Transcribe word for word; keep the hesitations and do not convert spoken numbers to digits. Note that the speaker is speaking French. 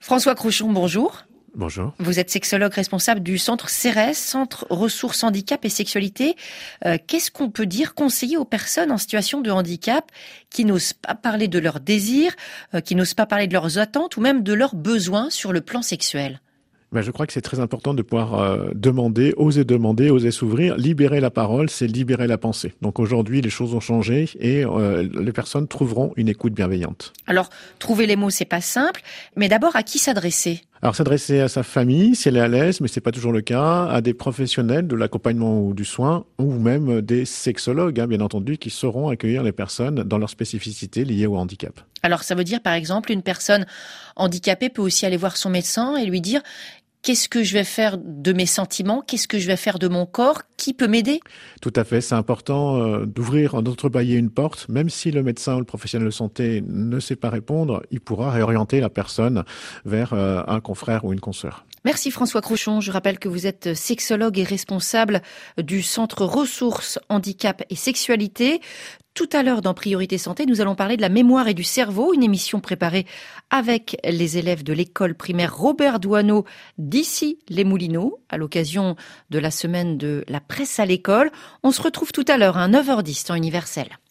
François Crouchon, bonjour. Bonjour. Vous êtes sexologue responsable du centre C E R E S, Centre Ressources Handicap et Sexualité. Euh, qu'est-ce qu'on peut dire, conseiller aux personnes en situation de handicap qui n'osent pas parler de leurs désirs, euh, qui n'osent pas parler de leurs attentes ou même de leurs besoins sur le plan sexuel ? Ben, je crois que c'est très important de pouvoir euh, demander, oser demander, oser s'ouvrir. Libérer la parole, c'est libérer la pensée. Donc aujourd'hui, les choses ont changé et euh, les personnes trouveront une écoute bienveillante. Alors, trouver les mots, c'est pas simple, mais d'abord, à qui s'adresser ? Alors s'adresser à sa famille, si elle est à l'aise, mais c'est pas toujours le cas, à des professionnels de l'accompagnement ou du soin, ou même des sexologues, hein, bien entendu, qui sauront accueillir les personnes dans leurs spécificités liées au handicap. Alors ça veut dire, par exemple, une personne handicapée peut aussi aller voir son médecin et lui dire « Qu'est-ce que je vais faire de mes sentiments ? Qu'est-ce que je vais faire de mon corps ? Qui peut m'aider ?» Tout à fait, c'est important euh, d'ouvrir, d'entrebâiller une porte. Même si le médecin ou le professionnel de santé ne sait pas répondre, il pourra réorienter la personne vers euh, un confrère ou une consoeur. Merci François Crouchon. Je rappelle que vous êtes sexologue et responsable du Centre Ressources Handicap et Sexualité. Tout à l'heure, dans Priorité Santé, nous allons parler de la mémoire et du cerveau, une émission préparée avec les élèves de l'école primaire Robert Doisneau d'Issy-les-Moulineaux, à l'occasion de la semaine de la presse à l'école. On se retrouve tout à l'heure à neuf heures dix, temps universel.